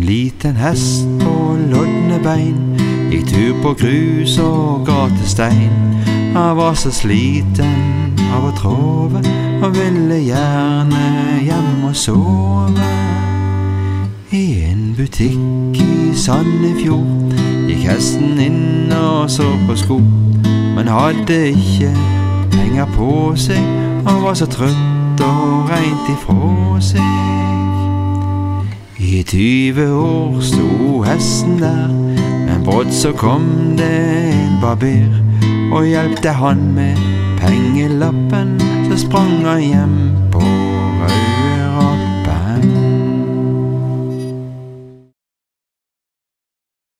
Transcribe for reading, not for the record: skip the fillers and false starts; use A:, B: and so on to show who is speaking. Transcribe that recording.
A: liten hest på lodne bein, gikk tur på grus og gatestein. Han var så sliten av å trove, og ville gjerne hjem og sove. I en butikk i Sandefjord gikk hesten inn og så på sko, men hadde ikke penger på seg, og var så trøtt og rent ifra seg. I 20 år sto hesten der, men brått så kom det en barber og hjelpte han med pengelappen, så sprang han hjem på